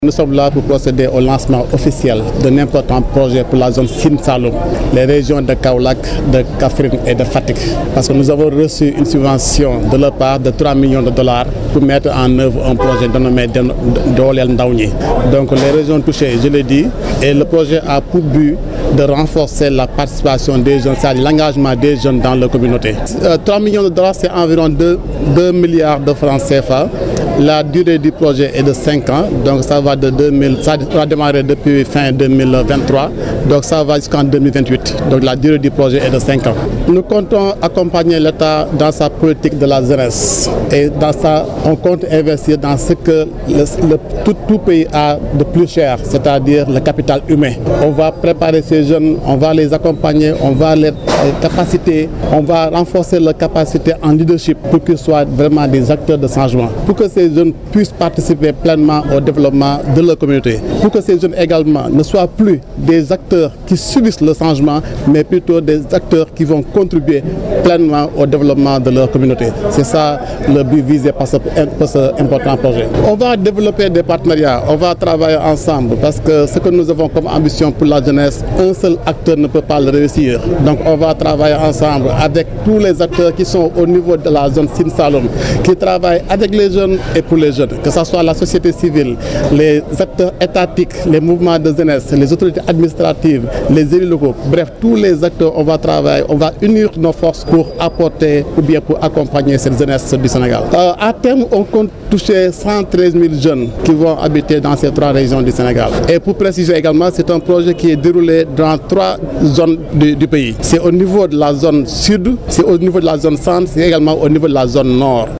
Nous sommes là pour procéder au lancement officiel d'un important projet pour la zone Sine Saloum, les régions de Kaolack, de Kaffrine et de Fatick. Parce que nous avons reçu une subvention de leur part de 3 millions de dollars pour mettre en œuvre un projet dénommé Dooleel Ndaw ñi. Donc les régions touchées, je l'ai dit, et le projet a pour but de renforcer la participation des jeunes, c'est-à-dire l'engagement des jeunes dans leur communauté. 3 millions de dollars, c'est environ 2 milliards de francs CFA. La durée du projet est de 5 ans, donc ça va ça va démarrer depuis fin 2023, donc ça va jusqu'en 2028. Donc la durée du projet est de 5 ans. Nous comptons accompagner l'État dans sa politique de la jeunesse et dans ça, on compte investir dans ce que tout pays a de plus cher, c'est-à-dire le capital humain. On va préparer ces jeunes, on va les accompagner, on va les capaciter, on va renforcer leur capacité en leadership pour qu'ils soient vraiment des acteurs de changement, pour que ces jeunes puissent participer pleinement au développement de leur communauté, pour que ces jeunes également ne soient plus des acteurs qui subissent le changement, mais plutôt des acteurs qui vont contribuer pleinement au développement de leur communauté. C'est ça le but visé par ce important projet. On va développer des partenariats, on va travailler ensemble parce que ce que nous avons comme ambition pour la jeunesse, un seul acteur ne peut pas le réussir. Donc on va travailler ensemble avec tous les acteurs qui sont au niveau de la zone Sine Saloum, qui travaillent avec les jeunes et pour les jeunes, que ce soit la société civile, les acteurs étatiques, les mouvements de jeunesse, les autorités administratives, les élus locaux, bref, tous les acteurs, on va travailler, on va unir nos forces pour apporter ou bien pour accompagner cette jeunesse du Sénégal. À terme, on compte toucher 113 000 jeunes qui vont habiter dans ces 3 régions du Sénégal. Et pour préciser également, c'est un projet qui est déroulé dans 3 zones du pays. C'est au niveau de la zone sud, c'est au niveau de la zone centre, c'est également au niveau de la zone nord.